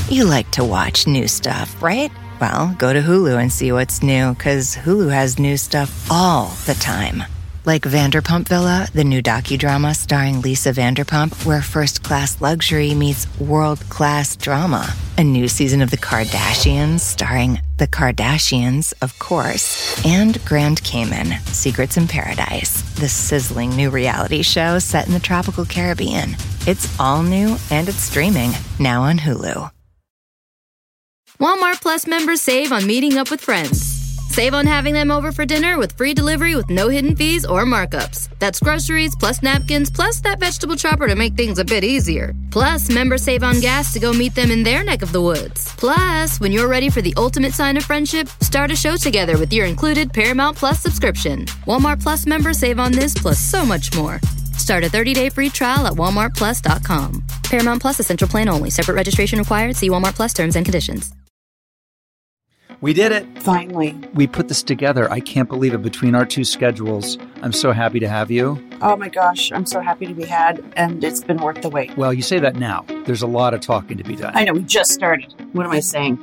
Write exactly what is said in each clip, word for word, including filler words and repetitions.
You like to watch new stuff, right? Well, go to Hulu and see what's new, because Hulu has new stuff all the time. Like Vanderpump Villa, the new docudrama starring Lisa Vanderpump, where first-class luxury meets world-class drama. A new season of The Kardashians starring The Kardashians, of course. And Grand Cayman, Secrets in Paradise, the sizzling new reality show set in the tropical Caribbean. It's all new and it's streaming now on Hulu. Walmart Plus members save on meeting up with friends. Save on having them over for dinner with free delivery with no hidden fees or markups. That's groceries, plus napkins, plus that vegetable chopper to make things a bit easier. Plus, members save on gas to go meet them in their neck of the woods. Plus, when you're ready for the ultimate sign of friendship, start a show together with your included Paramount Plus subscription. Walmart Plus members save on this plus so much more. Start a thirty-day free trial at walmart plus dot com. Paramount Plus Essential Plan only. Separate registration required. See Walmart Plus terms and conditions. We did it. Finally. We put this together. I can't believe it. Between our two schedules, I'm so happy to have you. Oh my gosh, I'm so happy to be had, and it's been worth the wait. Well, you say that now. There's a lot of talking to be done. I know, we just started. What am I saying?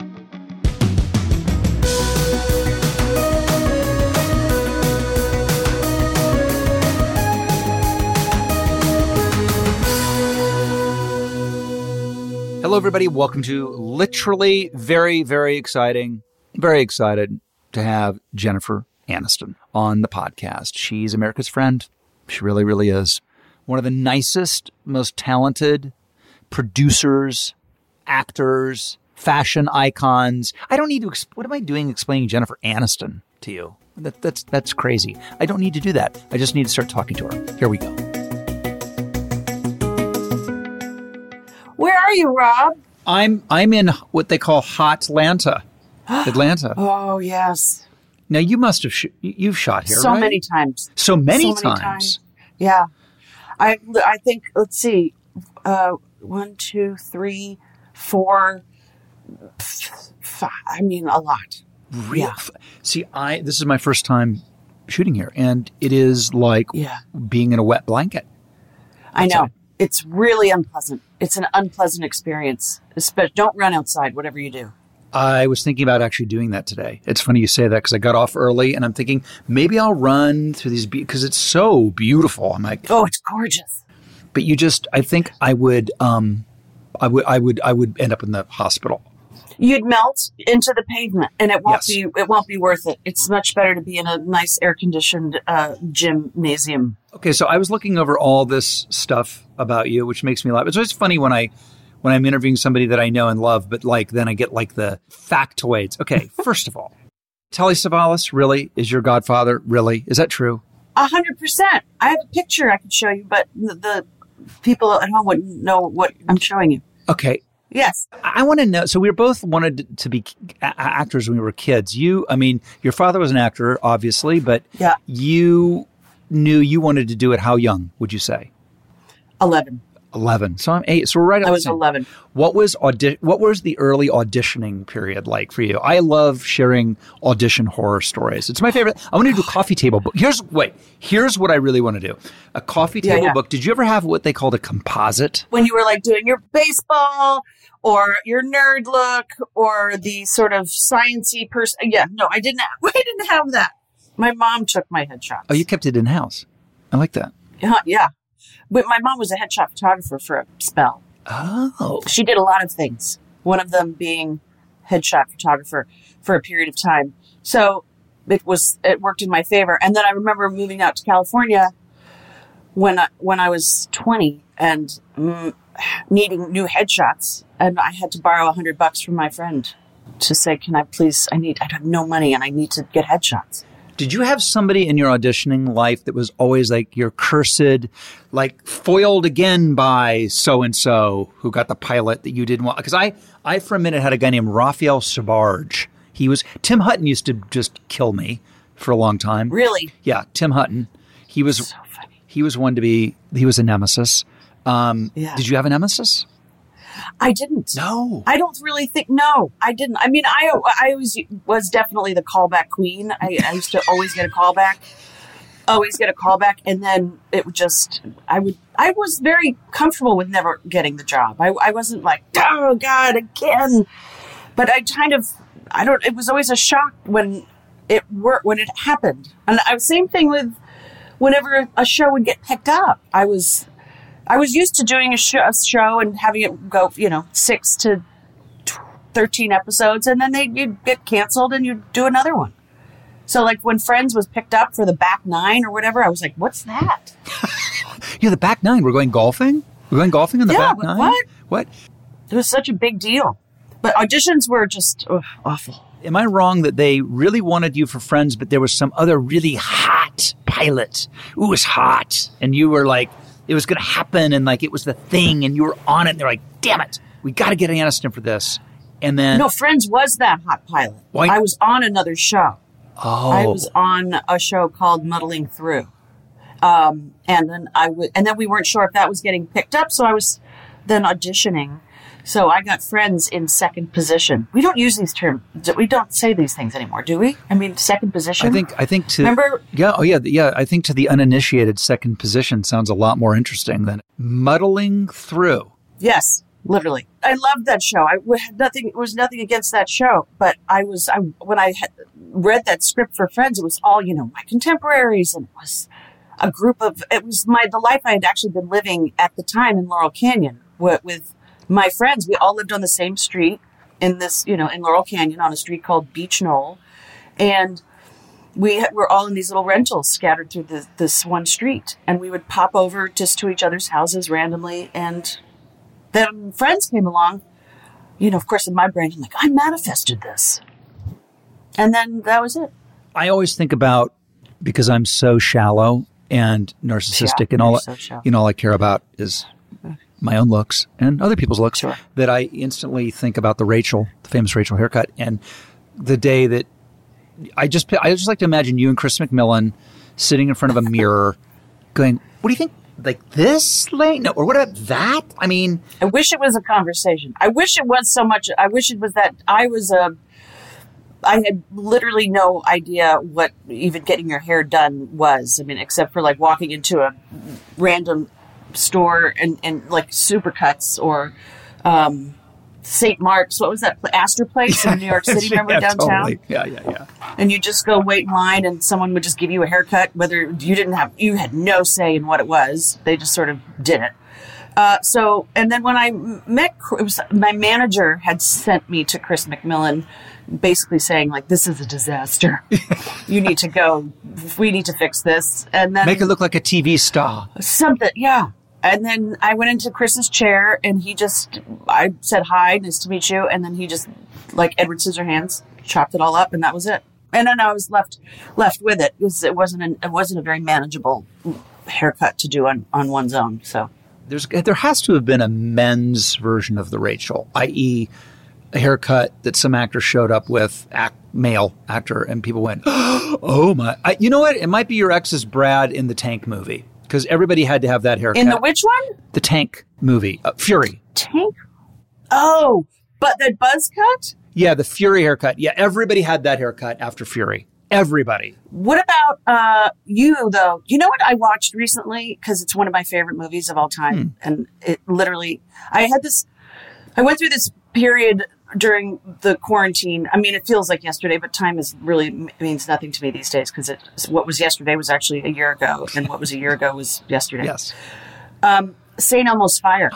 Hello, everybody. Welcome to literally very, very exciting, very excited to have Jennifer Aniston on the podcast. She's America's friend. She really, really is. One of the nicest, most talented producers, actors, fashion icons. I don't need to, exp- what am I doing explaining Jennifer Aniston to you? That, that's, that's crazy. I don't need to do that. I just need to start talking to her. Here we go. Where are you, Rob? I'm I'm in what they call hot Atlanta. Atlanta. Oh, yes. Now, you must have, sh- you've shot here, So right? many times. So many, so many times. times. Yeah. I I think, let's see, uh, one, two, three, four, five, I mean, a lot. Real. Yeah. See, I this is my first time shooting here, and it is like Yeah. being in a wet blanket. I know. Outside. It's really unpleasant. It's an unpleasant experience. Espe- Don't run outside, whatever you do. I was thinking about actually doing that today. It's funny you say that because I got off early, and I'm thinking maybe I'll run through these because be- it's so beautiful. I'm like, Oh, it's gorgeous. but you just, I think I would, um, I would, I would, I would end up in the hospital. You'd melt into the pavement, and it won't Yes. be it won't be worth it. It's much better to be in a nice air conditioned uh, gymnasium. Okay, so I was looking over all this stuff about you, which makes me laugh. It's always funny when I when I'm interviewing somebody that I know and love, but like then I get like the factoids. Okay, first of all, Telly Savalas really is your godfather? Really? Is that true? A hundred percent. I have a picture I could show you, but the, the people at home wouldn't know what I'm showing you. Okay. Yes. I want to know. So we were both wanted to be a- actors when we were kids. You, I mean, your father was an actor, obviously, but Yeah. you knew you wanted to do it. How young would you say? Eleven. Eleven. So I'm eight. So we're right. At I the was same- eleven. What was audi- What was the early auditioning period like for you? I love sharing audition horror stories. It's my favorite. I want to do a coffee table book. Here's wait. Here's what I really want to do: a coffee Yeah, table yeah. book. Did you ever have what they called a composite? When you were like doing your baseball or your nerd look or the sort of sciencey person. Yeah. No, I didn't. Have, I didn't have that. My mom took my headshots. Oh, you kept it in house. I like that. Yeah. Yeah. But my mom was a headshot photographer for a spell. Oh, She did a lot of things. One of them being headshot photographer for a period of time. So it was it worked in my favor. And then I remember moving out to California when I, when I was twenty and mm, needing new headshots, and I had to borrow a hundred bucks from my friend to say, "Can I please? I need. I have no money, and I need to get headshots." did you have somebody in your auditioning life that was always like your cursed, like foiled again by so and so who got the pilot that you didn't want? Because I, I for a minute had a guy named Raphael Sabarge. He was Tim Hutton used to just kill me for a long time. Really? Yeah, Tim Hutton. He was So funny. he was one to be. He was a nemesis. Um, Yeah. Did you have a nemesis? I didn't. No. I don't really think, no, I didn't. I mean, I, I always was definitely the callback queen. I, I used to always get a callback. always get a call back, and then it would just, I would, I was very comfortable with never getting the job. I, I wasn't like, oh God, again. But I kind of, I don't, it was always a shock when it worked, when it happened. And I was same thing with whenever a show would get picked up. I was, I was used to doing a show, a show and having it go, you know, six to thirteen episodes, and then they you'd get canceled and you'd do another one. So like when Friends was picked up for the back nine or whatever, I was like, what's that? Yeah, the back nine. We're going golfing? We're going golfing in the yeah, back nine? What? What? It was such a big deal. But auditions were just ugh, awful. Am I wrong that they really wanted you for Friends, but there was some other really hot pilot? Ooh, it was hot. And you were like, it was going to happen, and like it was the thing, and you were on it, and they're like, damn it, we got to get Aniston for this. And then... No, Friends was that hot pilot. Why? I was on another show. Oh. I was on a show called Muddling Through. Um, and then I w- and then we weren't sure if that was getting picked up, so I was then auditioning. So I got Friends in second position. We don't use these terms. We don't say these things anymore, do we? I mean, second position? I think, I think to... Remember? Yeah, oh yeah, yeah. I think to the uninitiated, second position sounds a lot more interesting than Muddling Through. Yes. Literally. I loved that show. I had nothing, it was nothing against that show, but I was, I, when I had read that script for Friends, it was all, you know, my contemporaries, and it was a group of, it was my, the life I had actually been living at the time in Laurel Canyon with, with my friends. We all lived on the same street in this, you know, in Laurel Canyon on a street called Beach Knoll. And we had, were all in these little rentals scattered through the, this one street. And we would pop over just to each other's houses randomly, and then Friends came along, you know, of course, in my brain, I'm like, I manifested this. And then that was it. I always think about, because I'm so shallow and narcissistic, Yeah, and all, you're so you know, all I care about is my own looks and other people's looks, Sure. that I instantly think about the Rachel, the famous Rachel haircut, and the day that I just, I just like to imagine you and Chris McMillan sitting in front of a mirror going, what do you think? Like this lane? No, or what about that? I mean... I wish it was a conversation. I wish it was so much. I wish it was that I was a... I had literally no idea what even getting your hair done was. I mean, except for like walking into a random store and, and like Supercuts or um, Saint Mark's. What was that? Astor Place in New York City, remember, yeah, downtown? Totally. Yeah, yeah, yeah. And you just go wait in line, and someone would just give you a haircut, whether you didn't have, you had no say in what it was. They just sort of did it. Uh, so, and then when I met, it was my manager had sent me to Chris McMillan, basically saying like, this is a disaster. You need to go. We need to fix this. And then make it look like a T V star. Something. Yeah. And then I went into Chris's chair, and he just, I said, hi, nice to meet you. And then he just, like Edward Scissorhands, chopped it all up, and that was it. And then I was left left with it, because it wasn't an, it wasn't a very manageable haircut to do on, on one's own. So There's there has to have been a men's version of the Rachel, that is a haircut that some actor showed up with, act, male actor, and people went, oh my. I, you know what? It might be your ex's Brad in the Tank movie. Because everybody had to have that haircut. In the which one? The Tank movie. Uh, Fury. Tank? Oh, but the buzz cut? Yeah, the Fury haircut. Yeah, everybody had that haircut after Fury. Everybody. What about uh, you, though? You know what I watched recently? Because it's one of my favorite movies of all time. Hmm. And it literally, I had this, I went through this period during the quarantine. I mean, it feels like yesterday, but time is really means nothing to me these days, because what was yesterday was actually a year ago, and what was a year ago was yesterday. Yes. Um, Saint Elmo's Fire.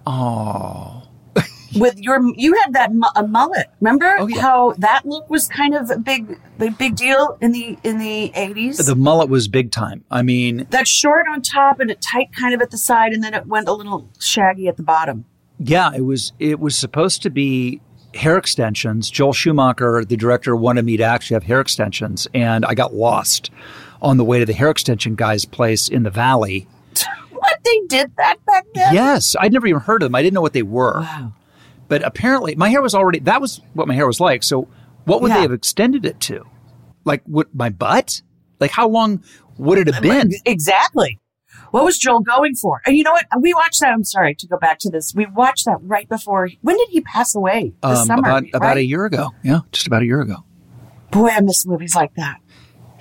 Oh. With your, you had that mu- a mullet. Remember oh, yeah. how that look was kind of a big, big, big deal in the in the eighties? The mullet was big time. I mean, that short on top and it tight kind of at the side, and then it went a little shaggy at the bottom. Yeah, it was. It was supposed to be hair extensions. Joel Schumacher, the director, wanted me to actually have hair extensions, and I got lost on the way to the hair extension guy's place in the valley. What? They did that back then? Yes. I'd never even heard of them. I didn't know what they were. Wow. But apparently, my hair was already, that was what my hair was like. So what would yeah. they have extended it to? Like, what, my butt? Like, how long would it have been? Exactly. What was Joel going for? And you know what? We watched that. I'm sorry to go back to this. We watched that right before. When did he pass away? This um, summer. About, right? about a year ago. Yeah, just about a year ago. Boy, I miss movies like that.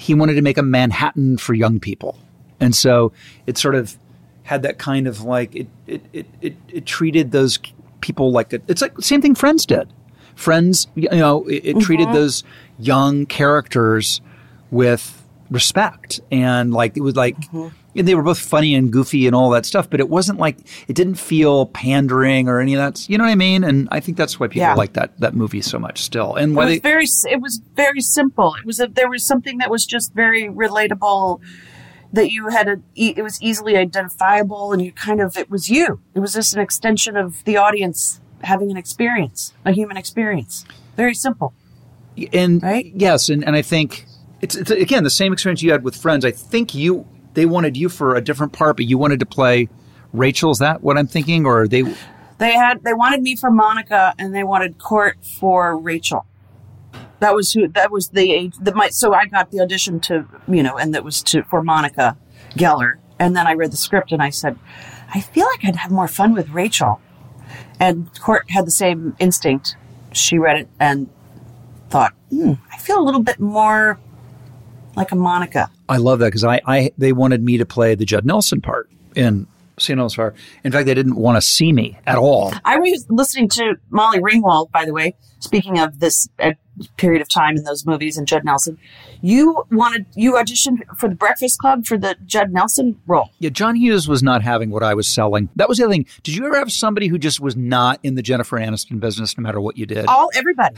he wanted to make a Manhattan for young people. And so it sort of had that kind of like, it it it, it, it treated those people like, a, it's like the same thing Friends did. Friends, you know, it, it mm-hmm. treated those young characters with respect. And like, it was like, mm-hmm. and they were both funny and goofy and all that stuff, but it wasn't like, it didn't feel pandering or any of that. You know what I mean? And I think that's why people yeah. like that that movie so much still. And why it was they, very, it was very simple. It was a, there was something that was just very relatable, that you had a, it was easily identifiable, and you kind of, it was you. It was just an extension of the audience having an experience, a human experience. Very simple. And right? yes, and, and I think it's, it's again the same experience you had with Friends. I think you they wanted you for a different part, but you wanted to play Rachel. Is that what I'm thinking? Or they they had they wanted me for Monica, and they wanted Court for Rachel. That was who. That was the age. The, my, so I got the audition to, you know, and that was to for Monica Geller. And then I read the script and I said, I feel like I'd have more fun with Rachel. And Court had the same instinct. She read it and thought, hmm, I feel a little bit more like a Monica. I love that because I, I they wanted me to play the Judd Nelson part in Saint Elmo's Fire. In fact, they didn't want to see me at all. I was listening to Molly Ringwald, by the way, speaking of this uh, period of time in those movies and Judd Nelson. You wanted, you auditioned for the Breakfast Club for the Judd Nelson role. Yeah, John Hughes was not having what I was selling. That was the other thing. Did you ever have somebody who just was not in the Jennifer Aniston business no matter what you did? All, everybody.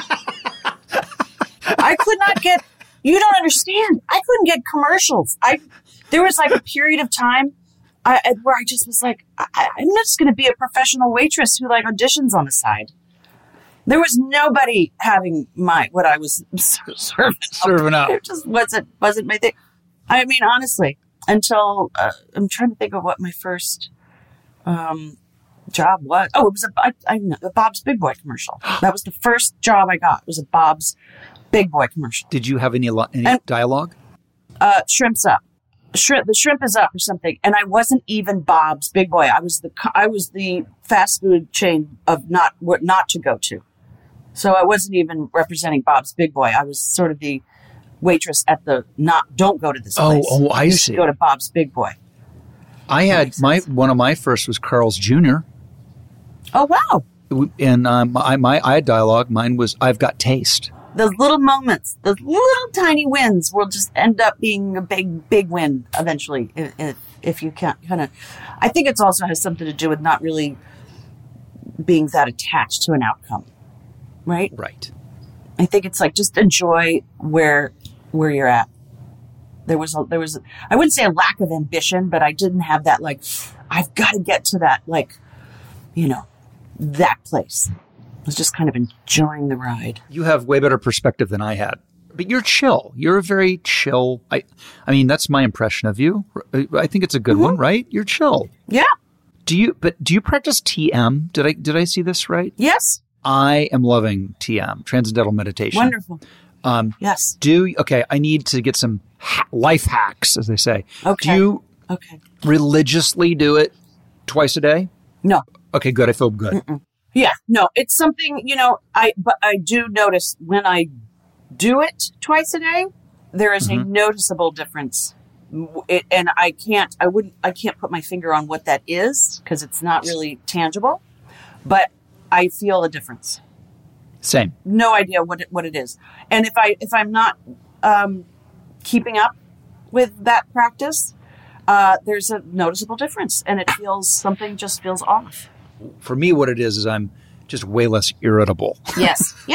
I could not get, you don't understand. I couldn't get commercials. I, there was like a period of time I, where I just was like, I, I'm just going to be a professional waitress who like auditions on the side. There was nobody having my, what I was serving, serving up. It just wasn't, wasn't my thing. I mean, honestly, until, uh, I'm trying to think of what my first, um, job was. Oh, it was a, I, I know, the Bob's Big Boy commercial. That was the first job I got. It was a Bob's Big Boy commercial. Did you have any, any and, dialogue? Uh, shrimp's up. Shrimp, the shrimp is up or something. And I wasn't even Bob's Big Boy. I was the, I was the fast food chain of not, not to go to. So I wasn't even representing Bob's Big Boy. I was sort of the waitress at the not, don't go to this place. Oh, oh, I you see. Should go to Bob's Big Boy. I had my, one of my first was Carl's Junior Oh, wow. And um, I, my, I had dialogue. Mine was, I've got taste. Those little moments, those little tiny wins will just end up being a big, big win eventually. If, if you can't kind of, I think it also has something to do with not really being that attached to an outcome, right? Right. I think it's like just enjoy where where you're at. There was a, there was a, I wouldn't say a lack of ambition, but I didn't have that like I've got to get to that like, you know, that place. I was just kind of enjoying the ride. You have way better perspective than I had. But you're chill. You're a very chill. I I mean, that's my impression of you. I think it's a good mm-hmm. one, right? You're chill. Yeah. Do you but do you practice T M? Did I did I see this right? Yes. I am loving T M, Transcendental Meditation. Wonderful. Um, yes. Do okay, I need to get some ha- life hacks, as they say. Okay. Do you okay. religiously do it twice a day? No. Okay, good. I feel good. Mm-mm. Yeah, no, it's something, you know, I, but I do notice when I do it twice a day, there is mm-hmm. a noticeable difference. It, and I can't, I wouldn't, I can't put my finger on what that is because it's not really tangible, but I feel a difference. Same. No idea what it, what it is. And if I, if I'm not, um, keeping up with that practice, uh, there's a noticeable difference and it feels, something just feels off. For me, what it is, is I'm just way less irritable. Yes. Yeah.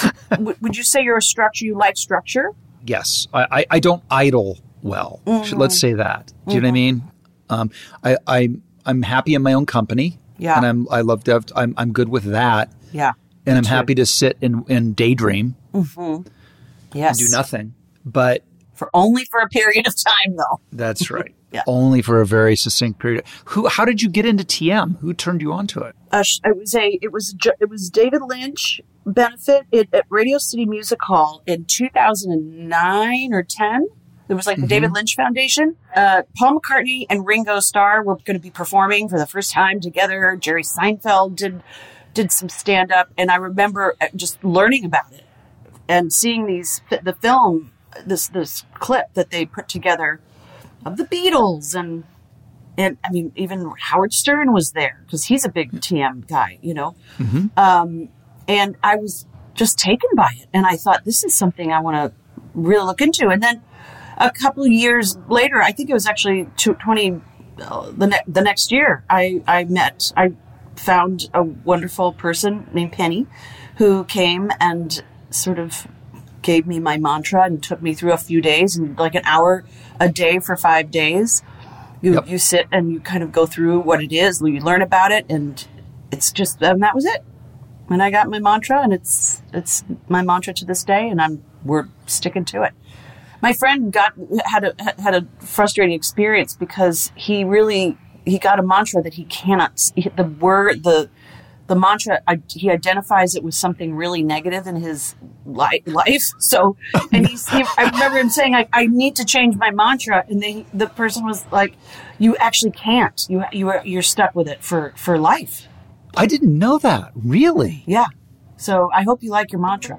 w- would you say you're a structure? You like structure? Yes. I, I, I don't idle well. Mm-hmm. Let's say that. Do you mm-hmm. know what I mean? Um, I, I, I'm happy in my own company. Yeah. And I'm, I love to have, I'm, I'm good with that. Yeah. And I'm too. happy to sit and, and daydream. Mm-hmm. Yes. And do nothing. But. For only for a period of time, though. That's right. Yeah. Only for a very succinct period. Who? How did you get into T M? Who turned you on to it? Uh, it was a. It was. It was David Lynch benefit it, at Radio City Music Hall in two thousand nine or ten. It was like the mm-hmm. David Lynch Foundation. Uh, Paul McCartney and Ringo Starr were going to be performing for the first time together. Jerry Seinfeld did did some stand up, and I remember just learning about it and seeing these the film this this clip that they put together of the Beatles and and I mean even Howard Stern was there because he's a big T M guy, you know. Mm-hmm. Um, and I was just taken by it, and I thought this is something I want to really look into. And then a couple of years later, I think it was actually twenty uh, the ne- the next year, I I met I found a wonderful person named Penny, who came and sort of gave me my mantra and took me through a few days and like an hour a day for five days. You yep. you sit and you kind of go through what it is, you learn about it, and it's just, and that was it. And I got my mantra, and it's it's my mantra to this day, and I'm we're sticking to it. My friend got had a had a frustrating experience because he really he got a mantra that he cannot the word the the mantra he identifies it with something really negative in his li- life. So, and he's he, I remember him saying, I, I need to change my mantra, and they, the person was like, "You actually can't. You you are you're stuck with it for for life." I didn't know that. Really? Yeah. So I hope you like your mantra.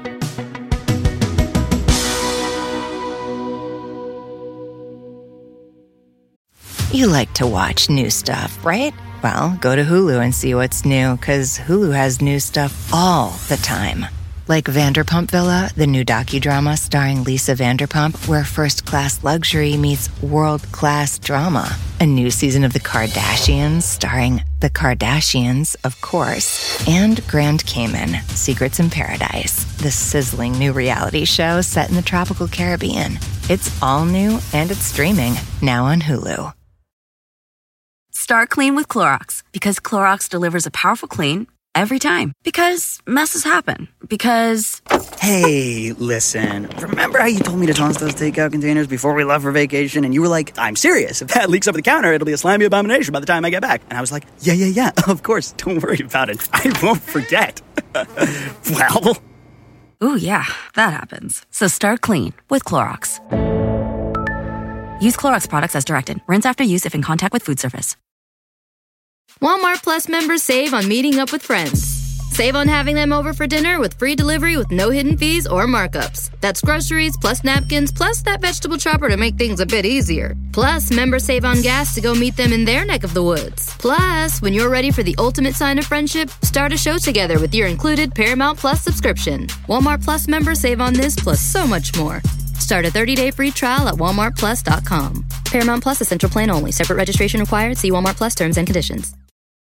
You like to watch new stuff, right? Well, go to Hulu and see what's new, because Hulu has new stuff all the time. Like Vanderpump Villa, the new docudrama starring Lisa Vanderpump, where first-class luxury meets world-class drama. A new season of The Kardashians starring The Kardashians, of course. And Grand Cayman, Secrets in Paradise, the sizzling new reality show set in the tropical Caribbean. It's all new, and it's streaming now on Hulu. Start clean with Clorox, because Clorox delivers a powerful clean every time. Because messes happen. Because... Hey, listen. Remember how you told me to toss those takeout containers before we left for vacation? And you were like, I'm serious. If that leaks over the counter, it'll be a slimy abomination by the time I get back. And I was like, yeah, yeah, yeah, of course. Don't worry about it. I won't forget. Well... Ooh, yeah, that happens. So start clean with Clorox. Use Clorox products as directed. Rinse after use if in contact with food surface. Walmart Plus members save on meeting up with friends. Save on having them over for dinner with free delivery with no hidden fees or markups. That's groceries plus napkins plus that vegetable chopper to make things a bit easier. Plus, members save on gas to go meet them in their neck of the woods. Plus, when you're ready for the ultimate sign of friendship, start a show together with your included Paramount Plus subscription. Walmart Plus members save on this plus so much more. Start a thirty-day free trial at walmart plus dot com. Paramount Plus Essential Plan only. Separate registration required. See Walmart Plus terms and conditions.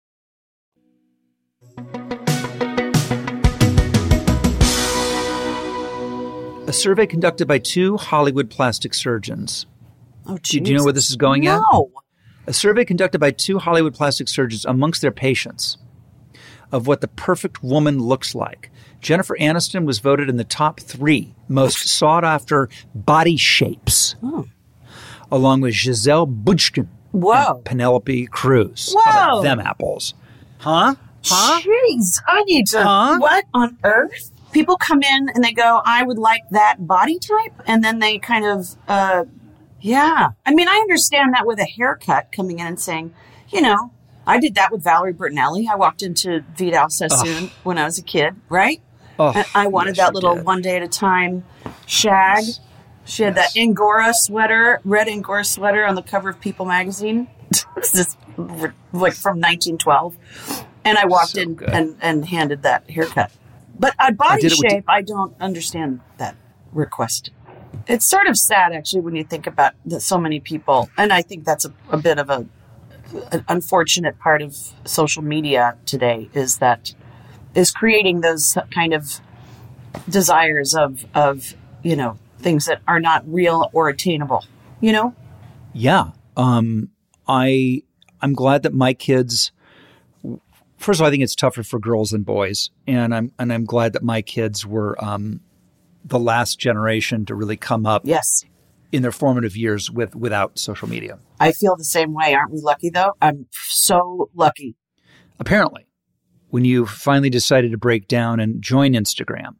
A survey conducted by two Hollywood plastic surgeons. Oh, do, do you know where this is going no. at? No. A survey conducted by two Hollywood plastic surgeons amongst their patients of what the perfect woman looks like. Jennifer Aniston was voted in the top three most sought-after body shapes, oh. along with Giselle Bündchen Whoa. and Penelope Cruz. Whoa. How about them apples? Huh? Huh? Jeez, I need to... Huh? What on earth? People come in and they go, I would like that body type. And then they kind of, uh, yeah. I mean, I understand that with a haircut coming in and saying, you know, I did that with Valerie Bertinelli. I walked into Vidal Sassoon Ugh. when I was a kid, right? Oh, and I wanted yes, that little did. one day at a time shag. She had yes. that Angora sweater, red Angora sweater on the cover of People magazine. This is like from nineteen twelve. And I walked so in and, and handed that haircut. But a body I shape, I don't understand that request. It's sort of sad, actually, when you think about that so many people, and I think that's a, a bit of a an unfortunate part of social media today, is that is creating those kind of desires of of you know things that are not real or attainable. You know? Yeah. Um. I I'm glad that my kids. First of all, I think it's tougher for girls than boys, and I'm and I'm glad that my kids were um, the last generation to really come up, yes, in their formative years with without social media. I feel the same way. Aren't we lucky, though? I'm so lucky. Apparently, when you finally decided to break down and join Instagram,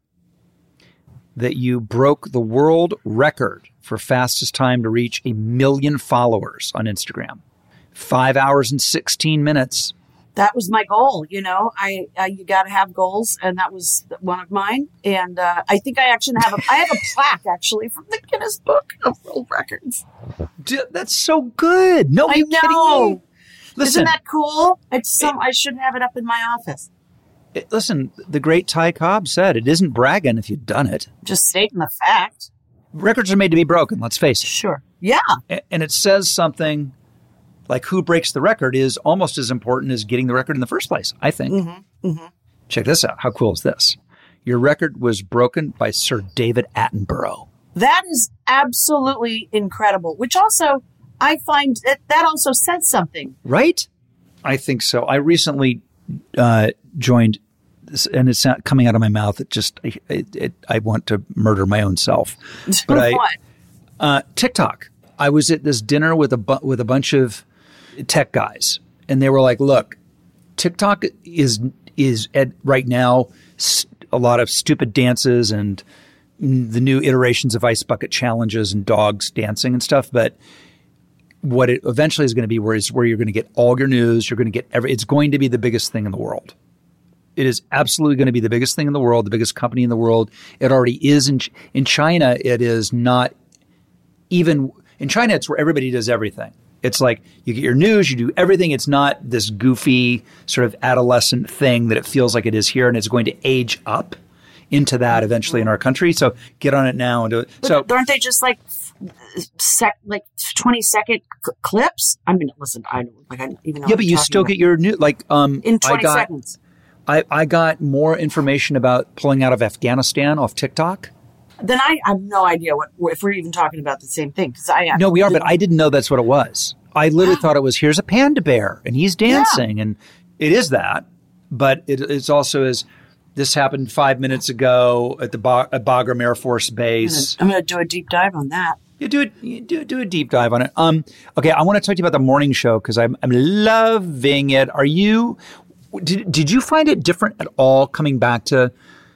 that you broke the world record for fastest time to reach a million followers on Instagram, five hours and sixteen minutes. that was my goal. You know, I, I you got to have goals, and that was one of mine. And uh, I think I actually have a I have a plaque actually from the Guinness Book of World Records. Dude, that's so good. No, are I you kidding know. me? Listen, Isn't that cool? It's some. I should have it up in my office. it- listen, the great Ty Cobb said, it isn't bragging if you've done it. Just stating the fact. Records are made to be broken, let's face it. Sure. Yeah. A- And it says something like who breaks the record is almost as important as getting the record in the first place, I think. Mm-hmm. Mm-hmm. Check this out. How cool is this? Your record was broken by Sir David Attenborough. That is absolutely incredible. Which also, I find that that also says something. Right? I think so. I recently uh, joined, this, and it's not coming out of my mouth. It just, it, it, I want to murder my own self. But I, What? uh, TikTok. I was at this dinner with a bu- with a bunch of tech guys, and they were like, "Look, TikTok is is at right now s- a lot of stupid dances and mm, the new iterations of ice bucket challenges and dogs dancing and stuff, but." What it eventually is going to be where is where you're going to get all your news. You're going to get every, it's going to be the biggest thing in the world. It is absolutely going to be the biggest thing in the world, the biggest company in the world. It already is in, in China. It is not even in China. It's where everybody does everything. It's like you get your news, you do everything. It's not this goofy sort of adolescent thing that it feels like it is here. And it's going to age up into that eventually in our country. So get on it now and do it. But So aren't they just like sec, like twenty second cl- clips? I mean, listen, I don't like I even know. yeah, what but I'm you talking still about. get your new, like, um, in I twenty got, seconds. I, I got more information about pulling out of Afghanistan off TikTok. Then I, I have no idea what if we're even talking about the same thing because I No, we are, but I didn't know that's what it was. I literally thought it was, here's a panda bear and he's dancing. And it is that, but it, it's also is, this happened five minutes ago at the ba- at Bagram Air Force Base. I'm going to do a deep dive on that. You do it, you do, do a deep dive on it. Um, okay, I want to talk to you about the morning show because I'm, I'm loving it. Are you, did, did you find it different at all coming back to,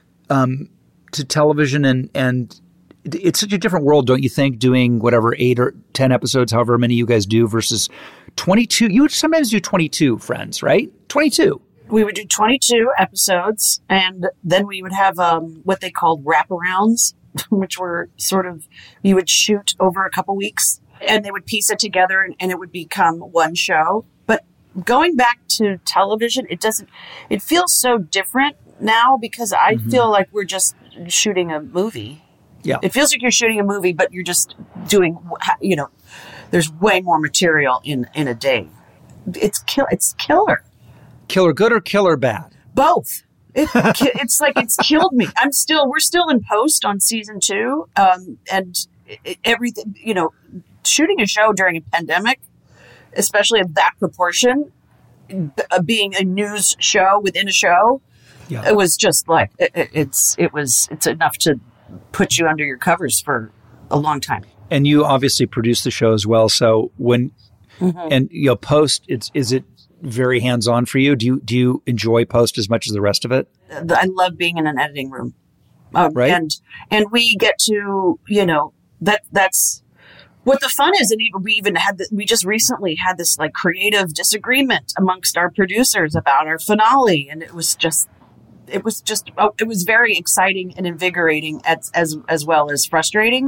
um, to television and, and it's such a different world, don't you think, doing whatever eight or ten episodes, however many you guys do versus twenty-two. You would sometimes do twenty-two, friends, right? twenty-two. We would do twenty-two episodes, and then we would have um, what they called wraparounds, which were sort of you would shoot over a couple weeks, and they would piece it together, and, and it would become one show. But going back to television, it doesn't. It feels so different now because I mm-hmm. feel like we're just shooting a movie. Yeah. It feels like you're shooting a movie, but you're just doing, you know, there's way more material in, in a day. It's kill. It's killer. Killer good or killer bad? Both. It, it's like it's killed me. I'm still, we're still in post on season two. Um, and it, everything, you know, shooting a show during a pandemic, especially of that proportion, uh, being a news show within a show, yeah. It was just like, it, it, it's, it was, it's enough to put you under your covers for a long time. And you obviously produce the show as well. So when, mm-hmm. and you know, post, it's, is it very hands-on for you? Do you, do you enjoy post as much as the rest of it? I love being in an editing room. Um, right. And, and we get to, you know, that, that's what the fun is. And even, we even had, the, we just recently had this like creative disagreement amongst our producers about our finale. And it was just, it was just, oh, it was very exciting and invigorating as, as, as well as frustrating.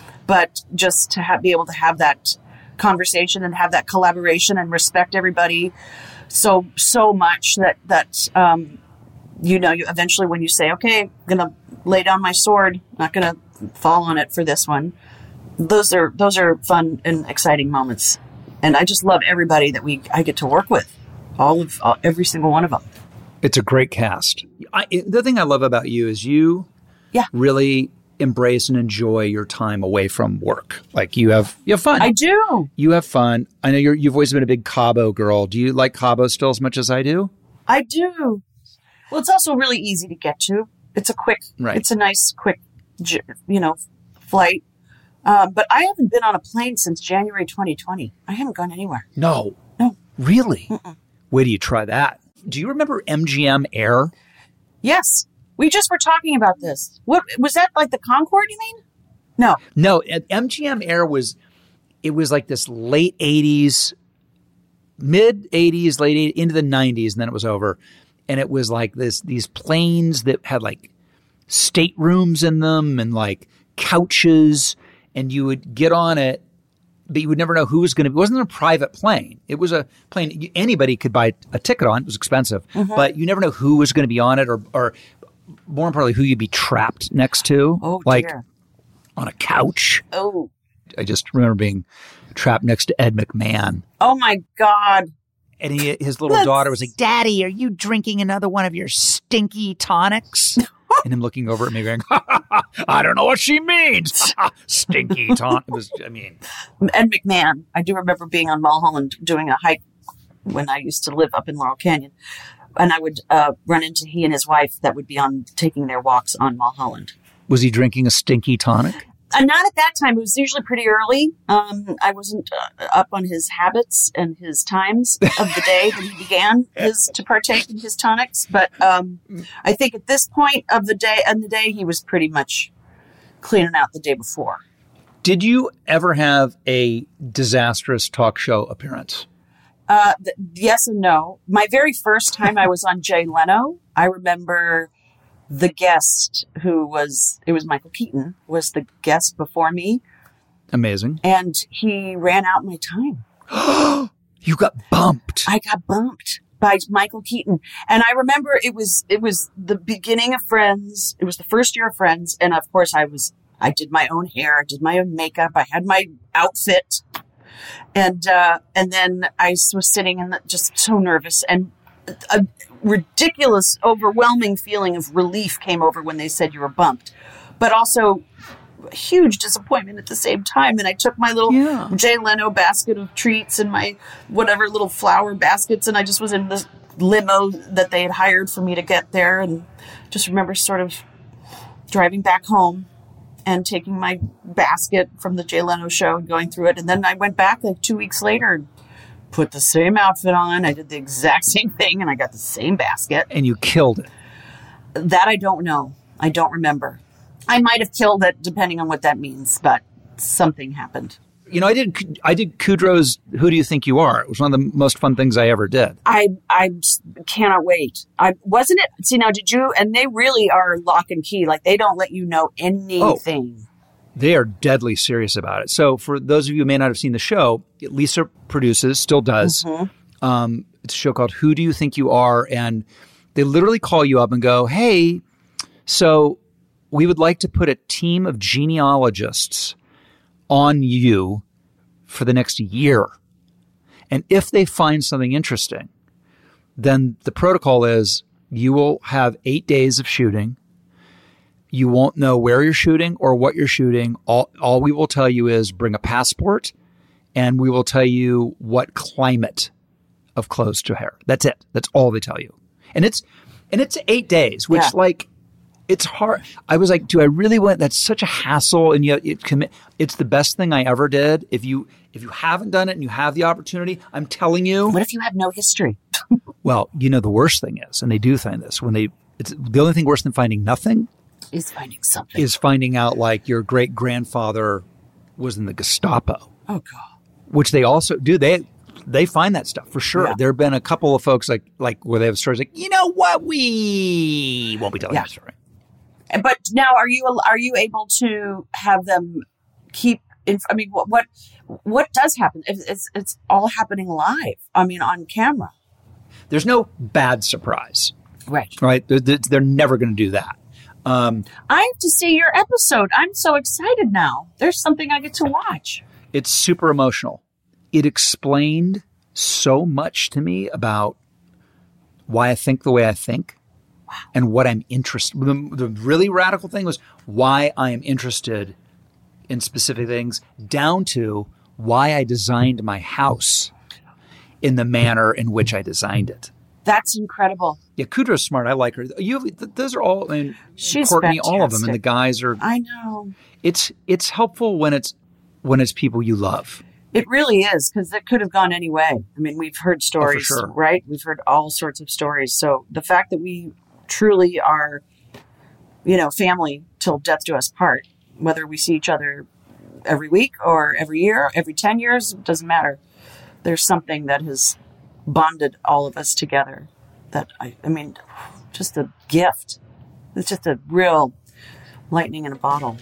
But just to have, be able to have that conversation and have that collaboration and respect everybody so, so much that, that, um, you know, you eventually when you say, okay, I'm going to lay down my sword, not going to fall on it for this one. Those are, those are fun and exciting moments. And I just love everybody that we, I get to work with, all of, all, every single one of them. It's a great cast. I, the thing I love about you is you yeah. really embrace and enjoy your time away from work. Like you have, you have fun. I do. You have fun. I know you're, you've always been a big Cabo girl. Do you like Cabo still as much as I do? I do. Well, it's also really easy to get to. It's a quick, right. It's a nice, quick, you know, flight. Um, but I haven't been on a plane since January twenty twenty. I haven't gone anywhere. No. No. Really? Mm-mm. Wait till you try that. Do you remember M G M Air? Yes. We just were talking about this. What was that, like the Concorde, you mean? No. No, M G M Air was, it was like this late eighties mid eighties, late eighties, into the nineties, and then it was over. And it was like this these planes that had like staterooms in them and like couches, and you would get on it, but you would never know who was going to be. It wasn't a private plane. It was a plane anybody could buy a ticket on. It was expensive, mm-hmm. but you never know who was going to be on it, or, or more importantly, who you'd be trapped next to. Oh, like dear. On a couch. Oh. I just remember being trapped next to Ed McMahon. Oh, my God. And he, his little That's... daughter was like, "Daddy, are you drinking another one of your stinky tonics?" And him looking over at me going, ha, ha, ha, "I don't know what she means." Stinky tonic. It was, I mean. Ed McMahon. I do remember being on Mulholland doing a hike when I used to live up in Laurel Canyon. And I would uh, run into he and his wife that would be on taking their walks on Mulholland. Was he drinking a stinky tonic? Uh, not at that time. It was usually pretty early. Um, I wasn't uh, up on his habits and his times of the day that he began his to partake in his tonics. But um, I think at this point of the day, and the day, he was pretty much cleaning out the day before. Did you ever have a disastrous talk show appearance? Uh, th- yes and no. My very first time I was on Jay Leno, I remember the guest who was, it was Michael Keaton, was the guest before me. Amazing. And he ran out my time. You got bumped. I got bumped by Michael Keaton. And I remember it was, it was the beginning of Friends. It was the first year of Friends. And of course I was, I did my own hair. I did my own makeup. I had my outfit. And, uh, and then I was sitting and just so nervous, and a ridiculous, overwhelming feeling of relief came over when they said you were bumped, but also huge disappointment at the same time. And I took my little yeah. Jay Leno basket of treats and my whatever little flower baskets, and I just was in the limo that they had hired for me to get there, and just remember sort of driving back home and taking my basket from the Jay Leno show and going through it. And then I went back like two weeks later and put the same outfit on. I did the exact same thing, and I got the same basket. And you killed it. That I don't know. I don't remember. I might have killed it, depending on what that means, but something happened. You know, I did I did Kudrow's Who Do You Think You Are? It was one of the most fun things I ever did. I I cannot wait. I wasn't it? See, now, did you? And they really are lock and key. Like, they don't let you know anything. Oh, they are deadly serious about it. So for those of you who may not have seen the show, Lisa produces, still does. Mm-hmm. Um, it's a show called Who Do You Think You Are? And they literally call you up and go, "Hey, so we would like to put a team of genealogists on you for the next year. And if they find something interesting, then the protocol is you will have eight days of shooting. You won't know where you're shooting or what you're shooting. All, all we will tell you is bring a passport, and we will tell you what climate of clothes to wear. That's it. That's all they tell you. And it's and it's eight days, which yeah. like it's hard. I was like, do I really want? That's such a hassle, and yet it commit. It's the best thing I ever did. If you if you haven't done it and you have the opportunity, I'm telling you. What if you have no history? Well, you know, the worst thing is, and they do find this when they. It's the only thing worse than finding nothing. Is finding something. Is finding out like your great grandfather was in the Gestapo. Oh God. Which they also do. They they find that stuff for sure. Yeah. There have been a couple of folks like like where they have stories like, you know what, we won't be telling yeah. you the story. But now, are you are you able to have them keep? In, I mean, what what what does happen? It's, it's it's all happening live. I mean, on camera. There's no bad surprise, right? Right? They're, they're never going to do that. Um, I have to see your episode. I'm so excited now. There's something I get to watch. It's super emotional. It explained so much to me about why I think the way I think. And what I'm interested in. The, the really radical thing was why I am interested in specific things, down to why I designed my house in the manner in which I designed it. That's incredible. Yeah, Kudrow's smart. I like her. You, those are all. I mean, she's Courtney, fantastic. all of them, and the guys are. I know. It's it's helpful when it's when it's people you love. It really is, because it could have gone any way. I mean, we've heard stories, oh, for sure. right? We've heard all sorts of stories. So the fact that we truly are, you know, family till death do us part, whether we see each other every week or every year, every ten years, it doesn't matter. There's something that has bonded all of us together. That, I, I mean, just a gift. It's just a real lightning in a bottle.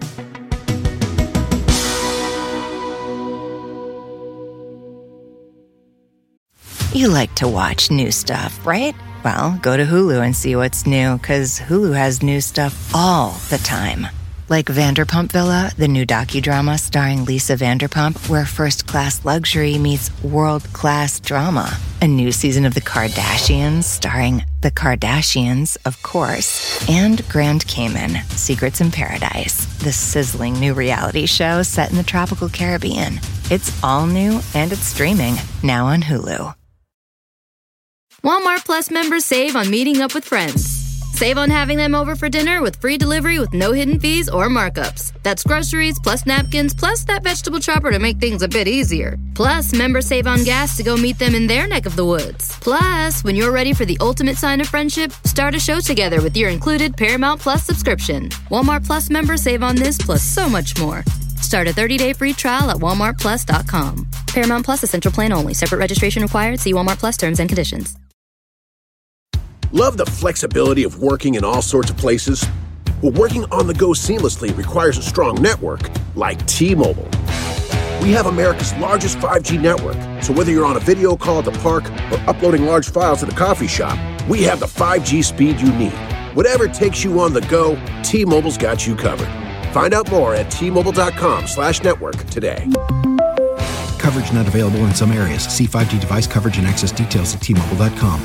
You like to watch new stuff, right? Well, go to Hulu and see what's new, because Hulu has new stuff all the time. Like Vanderpump Villa, the new docudrama starring Lisa Vanderpump, where first-class luxury meets world-class drama. A new season of The Kardashians starring The Kardashians, of course. And Grand Cayman, Secrets in Paradise, the sizzling new reality show set in the tropical Caribbean. It's all new and it's streaming now on Hulu. Walmart Plus members save on meeting up with friends. Save on having them over for dinner with free delivery with no hidden fees or markups. That's groceries plus napkins plus that vegetable chopper to make things a bit easier. Plus, members save on gas to go meet them in their neck of the woods. Plus, when you're ready for the ultimate sign of friendship, start a show together with your included Paramount Plus subscription. Walmart Plus members save on this plus so much more. Start a thirty-day free trial at walmart plus dot com. Paramount Plus Essential Plan only. Separate registration required. See Walmart Plus terms and conditions. Love the flexibility of working in all sorts of places? Well, working on the go seamlessly requires a strong network like T-Mobile. We have America's largest five G network, so whether you're on a video call at the park or uploading large files at the coffee shop, we have the five G speed you need. Whatever takes you on the go, T-Mobile's got you covered. Find out more at T-Mobile.com slash network today. Coverage not available in some areas. See five G device coverage and access details at T Mobile dot com.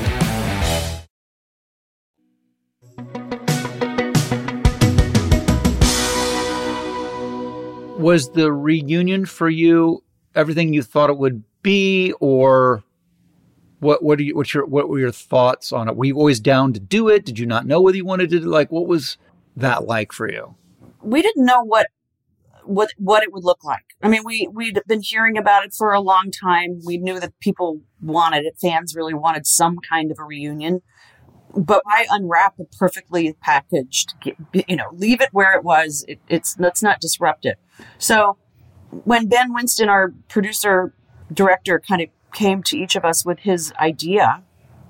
Was the reunion for you everything you thought it would be, or what? What are you? What's your? What were your thoughts on it? Were you always down to do it? Did you not know whether you wanted to? Like, what was that like for you? We didn't know what what what it would look like. I mean, we we'd been hearing about it for a long time. We knew that people wanted it. Fans really wanted some kind of a reunion. But why unwrap a perfectly packaged, you know, leave it where it was. It, it's, let's not disrupt it. So when Ben Winston, our producer director, kind of came to each of us with his idea,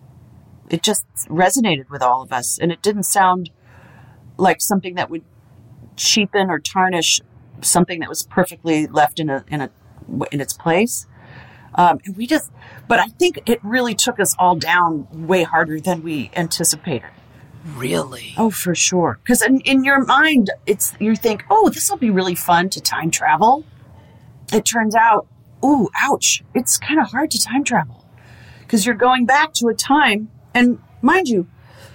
it just resonated with all of us. And it didn't sound like something that would cheapen or tarnish something that was perfectly left in a, in a, in its place. Um, and we just, but I think it really took us all down way harder than we anticipated. Really? Oh, for sure. Because in, in your mind, it's, you think, oh, this will be really fun to time travel. It turns out, ooh, ouch. It's kind of hard to time travel because you're going back to a time. And mind you,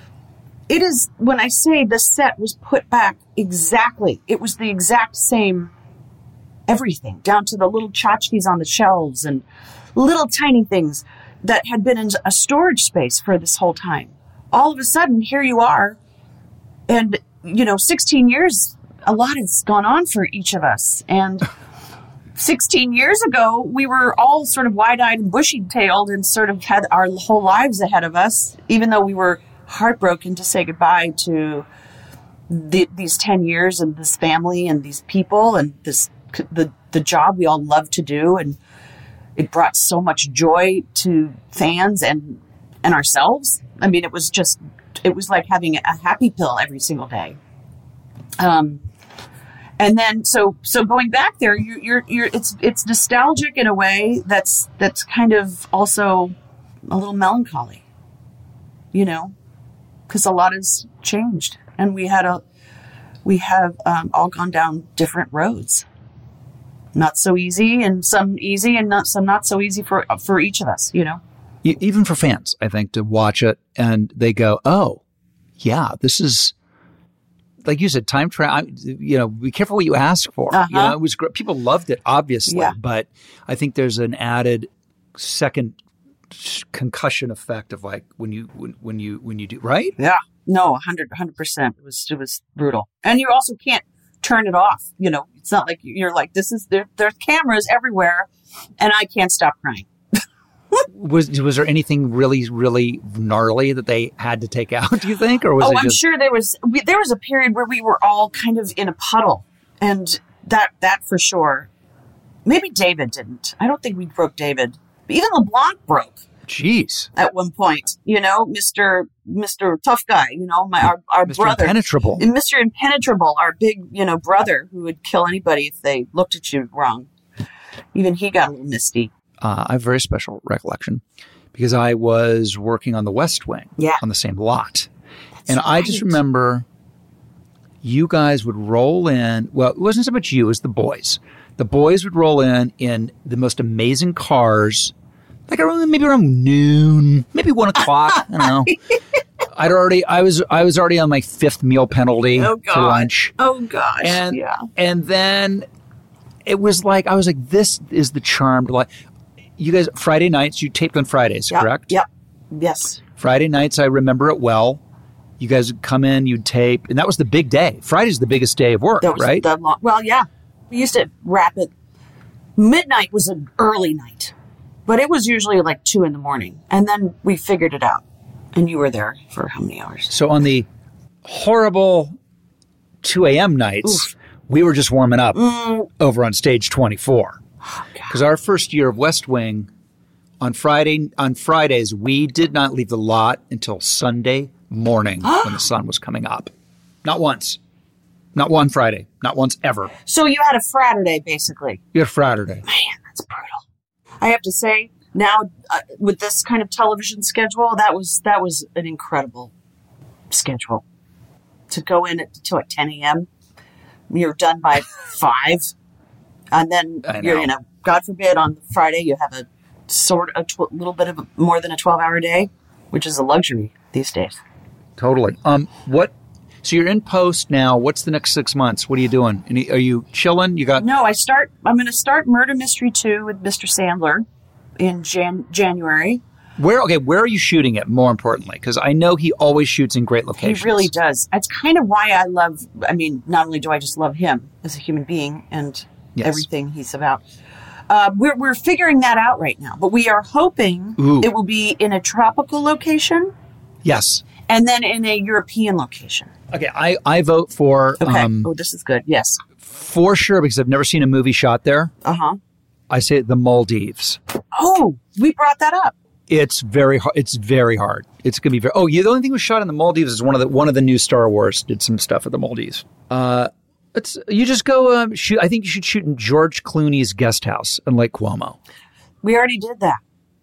it is, when I say the set was put back exactly, it was the exact same everything, down to the little tchotchkes on the shelves and little tiny things that had been in a storage space for this whole time. All of a sudden, here you are. And, you know, sixteen years, a lot has gone on for each of us. And sixteen years ago, we were all sort of wide-eyed and bushy-tailed and sort of had our whole lives ahead of us, even though we were heartbroken to say goodbye to the, these ten years and this family and these people and this the the job we all love to do, and it brought so much joy to fans and and ourselves. I mean, it was just it was like having a happy pill every single day. Um, and then so so going back there, you're you're, you're it's it's nostalgic in a way that's that's kind of also a little melancholy, you know, because a lot has changed, and we had a we have um, all gone down different roads. Not so easy, and some easy, and not some not so easy for for each of us, you know. Even for fans, I think, to watch it and they go, "Oh, yeah, this is like you said, time travel." You know, be careful what you ask for. Uh-huh. You know, it was great. People loved it, obviously, yeah. But I think there's an added second concussion effect of like when you when, when you when you do right. Yeah, no, one hundred percent. It was it was brutal, and you also can't turn it off. You know, it's not like you're like, this is there. There's cameras everywhere, and I can't stop crying. was was there anything really really gnarly that they had to take out? Do you think, or was oh, it I'm just... sure there was. We, there was a period where we were all kind of in a puddle, and that that for sure. Maybe David didn't. I don't think we broke David. But even LeBlanc broke. Jeez. At one point, you know, Mister Mister Tough Guy, you know, my our, our Mister brother. Impenetrable. And Mister Impenetrable, our big, you know, brother who would kill anybody if they looked at you wrong. Even he got a little misty. Uh, I have a very special recollection because I was working on the West Wing Yeah. on the same lot. That's and I just right. remember you guys would roll in. Well, it wasn't so much you, it was the boys. The boys would roll in in the most amazing cars, like around, maybe around noon, maybe one o'clock. I don't know. I'd already, I was, I was already on my fifth meal penalty Oh, God. for lunch. Oh, gosh. And, yeah. and then it was like, I was like, this is the charmed life. You guys, Friday nights, you taped on Fridays, Yep. correct? Yep. Yes. Friday nights, I remember it well. You guys would come in, you'd tape, and that was the big day. Friday's the biggest day of work, That was right? the long, well, yeah. We used to wrap it. Midnight was an early night, but it was usually like two in the morning. And then we figured it out. And you were there for how many hours? So on the horrible two a.m. nights, Oof. we were just warming up Mm. over on stage twenty-four. Because our first year of West Wing, on Friday on Fridays, we did not leave the lot until Sunday morning when the sun was coming up. Not once. Not one Friday. Not once ever. So you had a Friday, basically. You had Friday. Man, that's brutal. I have to say, now uh, with this kind of television schedule, that was that was an incredible schedule. To go in at to at ten a.m., you're done by five, and then I you're know. you know, God forbid, on Friday you have a sort a tw- little bit of a, more than a twelve-hour day, which is a luxury these days. Totally. Um, what? So you're in post now. What's the next six months? What are you doing? Any, are you chilling? You got No, I start. I'm going to start Murder Mystery two with Mister Sandler in Jan- January. where? Okay, where are you shooting it? More importantly, because I know he always shoots in great locations. He really does. That's kind of why I love, I mean, not only do I just love him as a human being and Yes. everything he's about. Uh, we're, we're figuring that out right now, but we are hoping Ooh. it will be in a tropical location Yes. and then in a European location. Okay, I, I vote for Okay. um, oh, this is good. Yes. for sure because I've never seen a movie shot there. Uh-huh. I say the Maldives. Oh, we brought that up. It's very hard. It's very hard. It's gonna be very. Oh, yeah. The only thing was shot in the Maldives is one of the one of the new Star Wars did some stuff at the Maldives. Uh, it's you just go um, shoot. I think you should shoot in George Clooney's guest house in Lake Como. We already did that.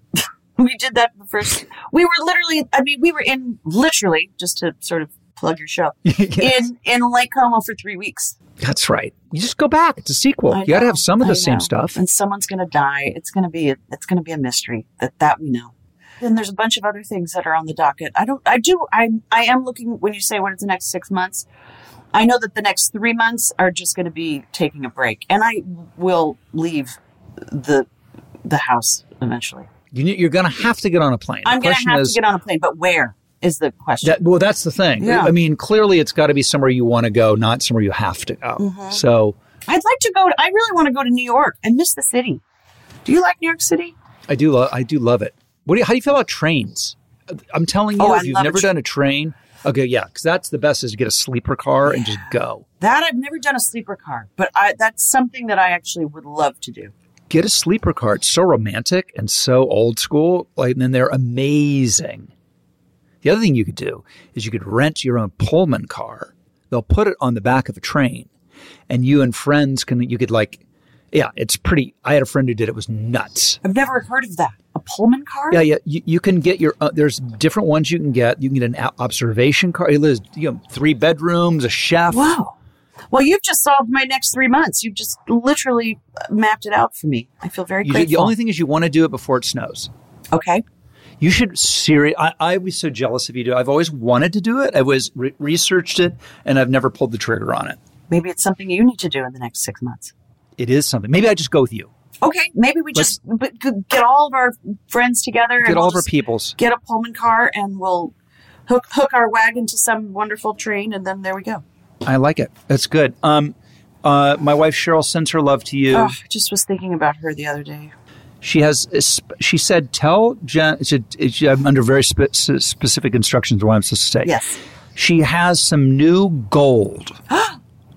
we did that the first. We were literally, I mean, we were in literally, just to sort of plug your show, Yes. in, in Lake Como for three weeks. That's right. You just go back. It's a sequel. I You got to know, have some of the I same know. stuff. And someone's going to die. It's going to be a, it's going to be a mystery that that we know. Then there's a bunch of other things that are on the docket. I don't. I do. I I am looking when you say what is the next six months. I know that the next three months are just going to be taking a break, and I will leave the the house eventually. You, you're going to have to get on a plane. The I'm going to question have is, to get on a plane, but where is the question? That, well, that's the thing. Yeah. I mean, clearly it's got to be somewhere you want to go, not somewhere you have to go. Mm-hmm. So I'd like to go. To, I really want to go to New York. I miss the city. Do you like New York City? I do. Lo- I do love it. What do you, how do you feel about trains? I'm telling you, Oh, I if you've love a never tra- done a train, okay, yeah, because that's the best is to get a sleeper car and just go. That I've never done a sleeper car, but I, that's something that I actually would love to do. Get a sleeper car. It's so romantic and so old school. Like, and then they're amazing. The other thing you could do is you could rent your own Pullman car. They'll put it on the back of a train, and you and friends can. You could like, yeah, it's pretty. I had a friend who did it. It was nuts. I've never heard of that. A Pullman car? Yeah, yeah. You, you can get your. Uh, there's different ones you can get. You can get an o- observation car. There's you know three bedrooms, a chef. Wow. Well, you've just solved my next three months. You've just literally mapped it out for me. I feel very You, grateful. the only thing is you want to do it before it snows. Okay. You should seriously. I, I was so jealous of you. Do I've always wanted to do it. I was re- researched it, and I've never pulled the trigger on it. Maybe it's something you need to do in the next six months. It is something. Maybe I just go with you. Okay. Maybe we just b- g- get all of our friends together and Get all we'll of our just peoples. get a Pullman car and we'll hook hook our wagon to some wonderful train, and then there we go. I like it. That's good. Um, uh, my wife Cheryl sends her love to you. Oh, I just was thinking about her the other day. She has. a sp- She said, "Tell Jen." It's a, it's, I'm under very spe- specific instructions. What I'm supposed to say. Yes. She has some new gold.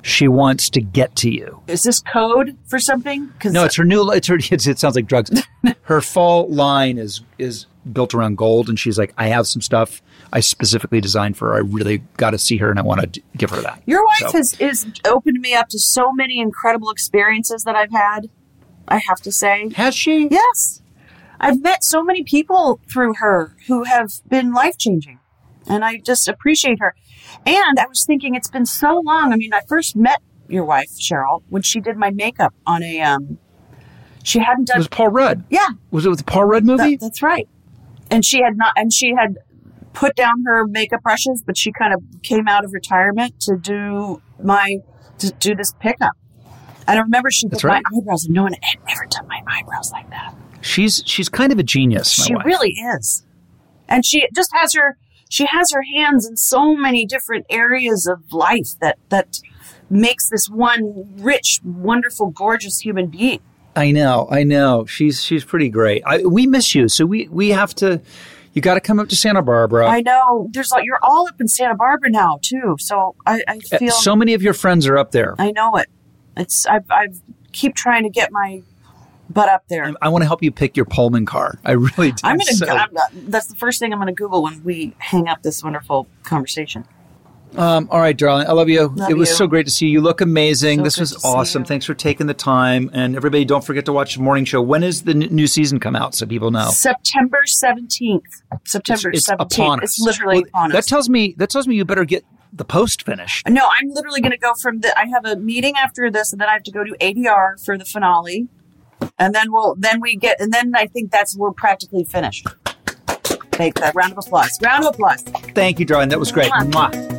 She wants to get to you. Is this code for something? Cause no, it's her new. It's her. It's, it sounds like drugs. Her fall line is is built around gold, and she's like, I have some stuff I specifically designed for her. I really got to see her, and I want to give her that. Your wife so. has is opened me up to so many incredible experiences that I've had. I have to say, has she? Yes, I've met so many people through her who have been life changing, and I just appreciate her. And I was thinking, it's been so long. I mean, I first met your wife, Cheryl, when she did my makeup on a. Um, she hadn't done. It was Paul Rudd. Yeah, was it with the Paul Rudd movie? That, that's right. And she had not, and she had put down her makeup brushes, but she kind of came out of retirement to do my to do this pickup. And I remember she did right. my eyebrows, and no one had ever done my eyebrows like that. She's she's kind of a genius. My she wife. really is, and she just has her. She has her hands in so many different areas of life that, that makes this one rich, wonderful, gorgeous human being. I know, I know. She's she's pretty great. I, we miss you, so we, we have to. You got to come up to Santa Barbara. I know. There's like you're all up in Santa Barbara now too. So I, I feel so many of your friends are up there. I know it. It's I I keep trying to get my butt up there. I, I want to help you pick your Pullman car. I really do. I'm gonna. So. I'm, that's the first thing I'm gonna Google when we hang up this wonderful conversation. Um, all right, darling. I love you. Love it was you. so great to see you. You look amazing. So this good was to see awesome. you. Thanks for taking the time. And everybody, don't forget to watch the morning show. When is the n- new season come out so people know? September seventeenth. September it's, it's seventeenth. Upon us. It's literally well, upon that us. tells me that tells me you better get the post finished. No, I'm literally going to go from the. I have a meeting after this, and then I have to go to A D R for the finale, and then we'll then we get, and then I think that's we're practically finished. Take that round of applause. Round of applause. Thank you, darling. That was great. Mwah. Mwah.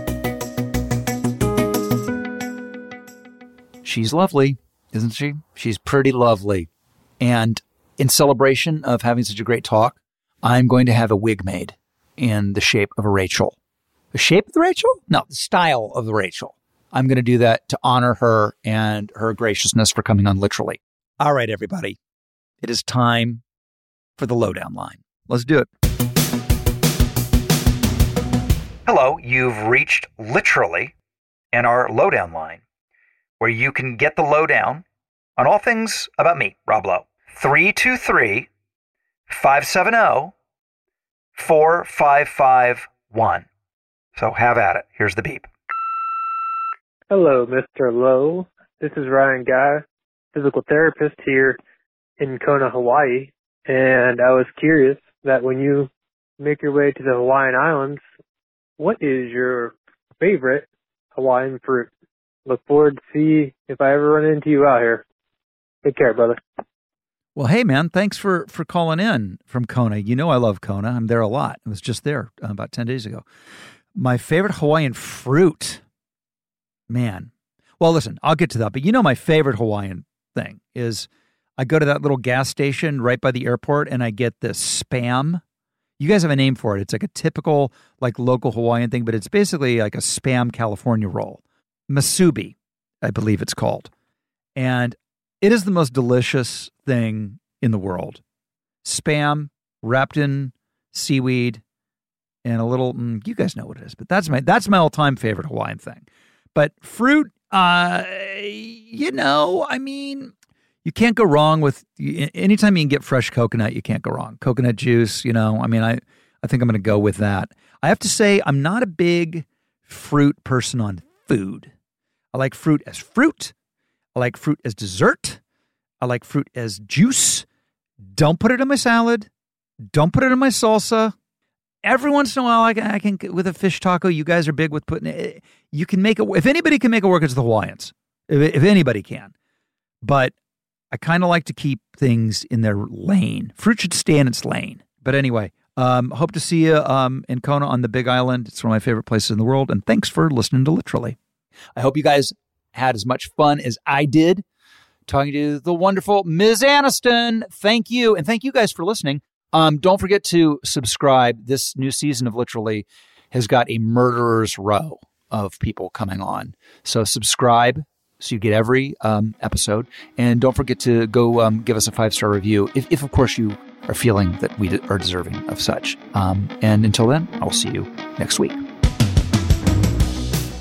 She's lovely, isn't she? She's pretty lovely. And in celebration of having such a great talk, I'm going to have a wig made in the shape of a Rachel. The shape of the Rachel? No, the style of the Rachel. I'm going to do that to honor her and her graciousness for coming on Literally. All right, everybody. It is time for the lowdown line. Let's do it. Hello, you've reached Literally and our lowdown line, where you can get the lowdown on all things about me, Rob Lowe. three two three, five seven zero, four five five one. So have at it. Here's the beep. Hello, Mister Lowe. This is Ryan Guy, physical therapist here in Kona, Hawaii. And I was curious that when you make your way to the Hawaiian Islands, what is your favorite Hawaiian fruit? Look forward to see if I ever run into you out here. Take care, brother. Well, hey, man, thanks for, for calling in from Kona. You know I love Kona. I'm there a lot. I was just there uh, about ten days ago. My favorite Hawaiian fruit, man. Well, listen, I'll get to that. But you know my favorite Hawaiian thing is I go to that little gas station right by the airport and I get this Spam. You guys have a name for it. It's like a typical like local Hawaiian thing, but it's basically like a Spam California roll. Masubi, I believe it's called. And it is the most delicious thing in the world. Spam wrapped in seaweed and a little, mm, you guys know what it is, but that's my that's my all-time favorite Hawaiian thing. But fruit, uh, you know, I mean, you can't go wrong with, anytime you can get fresh coconut, you can't go wrong. Coconut juice, you know, I mean, I, I think I'm going to go with that. I have to say, I'm not a big fruit person on food. I like fruit as fruit. I like fruit as dessert. I like fruit as juice. Don't put it in my salad. Don't put it in my salsa. Every once in a while, I can, I can with a fish taco. You guys are big with putting it. You can make it. If anybody can make it work, it's the Hawaiians. If, if anybody can. But I kind of like to keep things in their lane. Fruit should stay in its lane. But anyway, um, hope to see you um, in Kona on the Big Island. It's one of my favorite places in the world. And thanks for listening to Literally. I hope you guys had as much fun as I did talking to the wonderful Miz Aniston. Thank you. And thank you guys for listening. Um, don't forget to subscribe. This new season of Literally has got a murderer's row of people coming on. So subscribe so you get every um, episode. And don't forget to go um, give us a five-star review if, if, of course, you are feeling that we are deserving of such. Um, and until then, I will see you next week.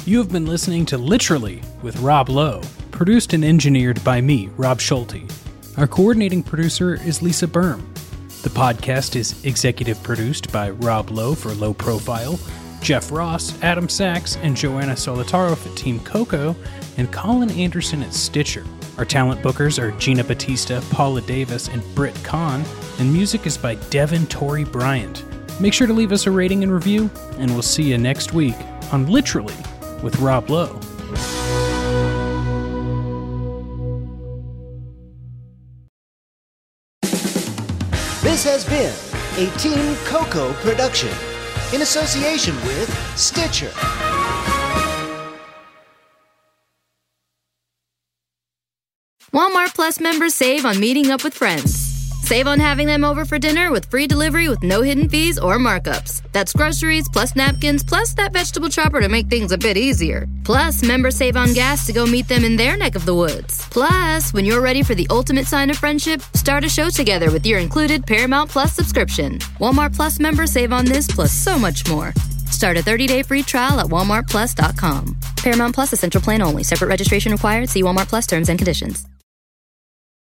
You have been listening to Literally with Rob Lowe, produced and engineered by me, Rob Schulte. Our coordinating producer is Lisa Berm. The podcast is executive produced by Rob Lowe for Low Profile, Jeff Ross, Adam Sachs, and Joanna Solitaroff at Team Coco, and Colin Anderson at Stitcher. Our talent bookers are Gina Batista, Paula Davis, and Britt Kahn, and music is by Devin Torrey Bryant. Make sure to leave us a rating and review, and we'll see you next week on Literally with Rob Lowe. This has been a Team Coco production in association with Stitcher. Walmart Plus members save on meeting up with friends. Save on having them over for dinner with free delivery with no hidden fees or markups. That's groceries plus napkins plus that vegetable chopper to make things a bit easier. Plus, members save on gas to go meet them in their neck of the woods. Plus, when you're ready for the ultimate sign of friendship, start a show together with your included Paramount Plus subscription. Walmart Plus members save on this plus so much more. Start a thirty-day free trial at walmart plus dot com. Paramount Plus Essential Plan only. Separate registration required. See Walmart Plus terms and conditions.